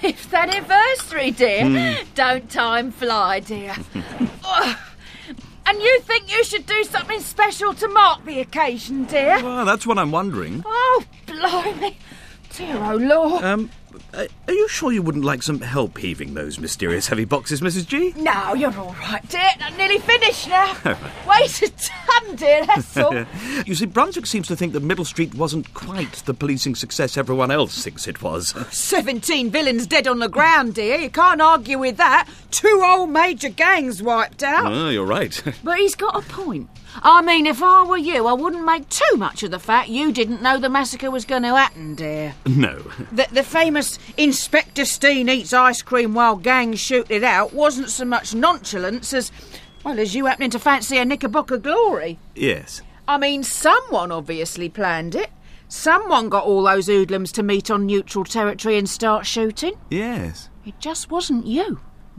5th anniversary, dear. Don't time fly, dear? And you think you should do something special to mark the occasion, dear? Well, that's what I'm wondering. Oh, blimey. Dear, oh, Lord. Are you sure you wouldn't like some help heaving those mysterious heavy boxes, Mrs. G? No, you're all right, dear. I'm nearly finished now. Wait a ton, dear, that's all. You see, Brunswick seems to think that Middle Street wasn't quite the policing success everyone else thinks it was. 17 villains dead on the ground, dear. You can't argue with that. 2 whole major gangs wiped out. Oh, you're right. But he's got a point. I mean, if I were you, I wouldn't make too much of the fact you didn't know the massacre was going to happen, dear. No. The famous Inspector Steen eats ice cream while gangs shoot it out wasn't so much nonchalance as you happening to fancy a Knickerbocker glory. Yes. I mean, someone obviously planned it. Someone got all those hoodlums to meet on neutral territory and start shooting. Yes. It just wasn't you.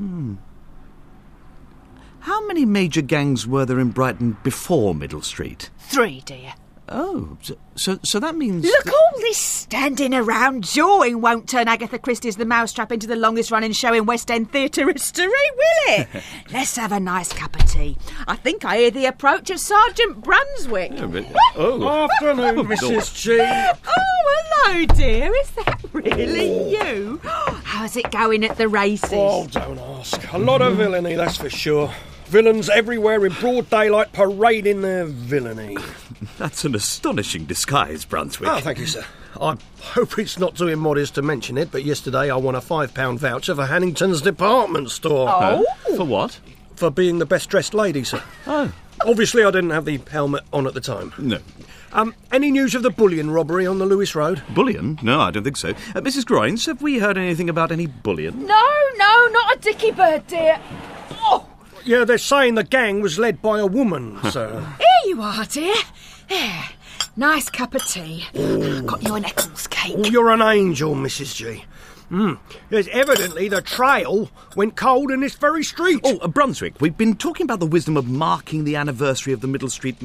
How many major gangs were there in Brighton before Middle Street? 3, dear. Oh, so that means... Look, all this standing around jawing won't turn Agatha Christie's The Mousetrap into the longest-running show in West End theatre history, will it? Let's have a nice cup of tea. I think I hear the approach of Sergeant Brunswick. Afternoon, Mrs. G. Oh, hello, dear. Is that really you? How's it going at the races? Oh, don't ask. A lot of villainy, that's for sure. Villains everywhere in broad daylight parading their villainy. That's an astonishing disguise, Brunswick. Oh, thank you, sir. I hope it's not too immodest to mention it, but yesterday I won a £5 voucher for Hannington's department store. Oh? For what? For being the best-dressed lady, sir. Oh. Obviously, I didn't have the helmet on at the time. No. Any news of the bullion robbery on the Lewis Road? Bullion? No, I don't think so. Mrs. Groynes, have we heard anything about any bullion? No, not a dicky bird, dear. Oh! Yeah, they're saying the gang was led by a woman, sir. Here you are, dear. There. Nice cup of tea. Got you an Eccles cake. Oh, you're an angel, Mrs. G. There's evidently the trail went cold in this very street. Oh, Brunswick, we've been talking about the wisdom of marking the anniversary of the Middle Street...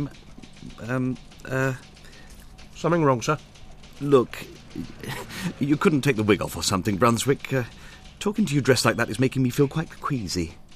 Something wrong, sir? Look, you couldn't take the wig off or something, Brunswick. Talking to you dressed like that is making me feel quite queasy.